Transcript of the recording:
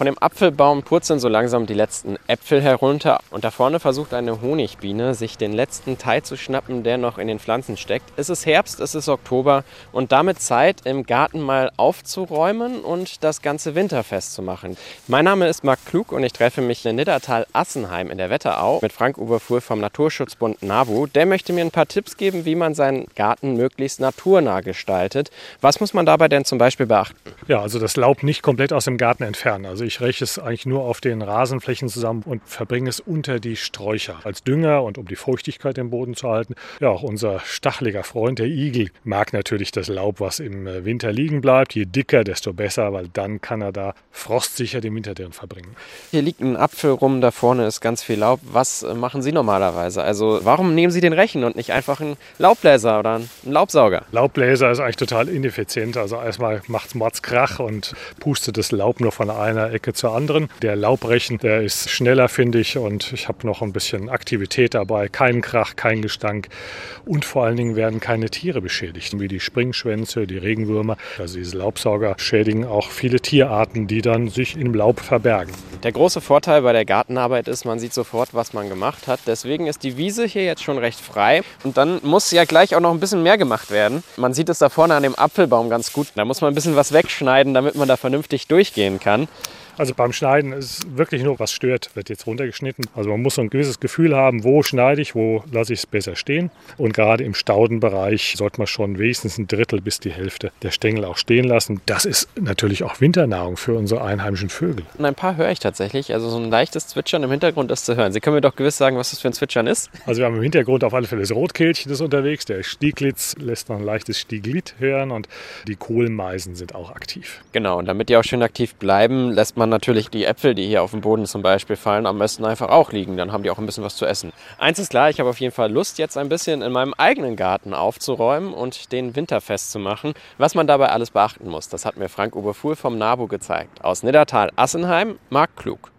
Von dem Apfelbaum purzeln so langsam die letzten Äpfel herunter und da vorne versucht eine Honigbiene, sich den letzten Teil zu schnappen, der noch in den Pflanzen steckt. Es ist Herbst, es ist Oktober und damit Zeit, im Garten mal aufzuräumen und das Ganze winterfest zu machen. Mein Name ist Marc Klug und ich treffe mich in Niddertal-Assenheim in der Wetterau mit Frank Oberfuhr vom Naturschutzbund NABU. Der möchte mir ein paar Tipps geben, wie man seinen Garten möglichst naturnah gestaltet. Was muss man dabei denn zum Beispiel beachten? Ja, also das Laub nicht komplett aus dem Garten entfernen. Also ich räche es eigentlich nur auf den Rasenflächen zusammen und verbringe es unter die Sträucher als Dünger und um die Feuchtigkeit im Boden zu halten. Ja, auch unser stacheliger Freund, der Igel, mag natürlich das Laub, was im Winter liegen bleibt. Je dicker, desto besser, weil dann kann er da frostsicher den Winter drin verbringen. Hier liegt ein Apfel rum, da vorne ist ganz viel Laub. Was machen Sie normalerweise? Also warum nehmen Sie den Rechen und nicht einfach einen Laubbläser oder einen Laubsauger? Laubbläser ist eigentlich total ineffizient. Also erstmal macht es Mordskrach und pustet das Laub nur von einer Ecke zur anderen. Der Laubrechen, der ist schneller, finde ich, und ich habe noch ein bisschen Aktivität dabei. Kein Krach, kein Gestank und vor allen Dingen werden keine Tiere beschädigt, wie die Springschwänze, die Regenwürmer. Also diese Laubsauger schädigen auch viele Tierarten, die dann sich im Laub verbergen. Der große Vorteil bei der Gartenarbeit ist, man sieht sofort, was man gemacht hat. Deswegen ist die Wiese hier jetzt schon recht frei und dann muss ja gleich auch noch ein bisschen mehr gemacht werden. Man sieht es da vorne an dem Apfelbaum ganz gut. Da muss man ein bisschen was wegschneiden, damit man da vernünftig durchgehen kann. Also beim Schneiden ist wirklich nur, was stört, wird jetzt runtergeschnitten. Also man muss so ein gewisses Gefühl haben, wo schneide ich, wo lasse ich es besser stehen. Und gerade im Staudenbereich sollte man schon wenigstens ein Drittel bis die Hälfte der Stängel auch stehen lassen. Das ist natürlich auch Winternahrung für unsere einheimischen Vögel. Und ein paar höre ich tatsächlich, also so ein leichtes Zwitschern im Hintergrund ist zu hören. Sie können mir doch gewiss sagen, was das für ein Zwitschern ist? Also wir haben im Hintergrund auf alle Fälle das Rotkehlchen, das ist unterwegs. Der Stieglitz lässt noch ein leichtes Stieglid hören und die Kohlmeisen sind auch aktiv. Genau, und damit die auch schön aktiv bleiben, lässt man natürlich die Äpfel, die hier auf dem Boden zum Beispiel fallen, am besten einfach auch liegen. Dann haben die auch ein bisschen was zu essen. Eins ist klar, ich habe auf jeden Fall Lust, jetzt ein bisschen in meinem eigenen Garten aufzuräumen und den winterfest zu machen. Was man dabei alles beachten muss, das hat mir Frank Oberfuhr vom NABU gezeigt. Aus Niddertal-Assenheim, Marc Klug.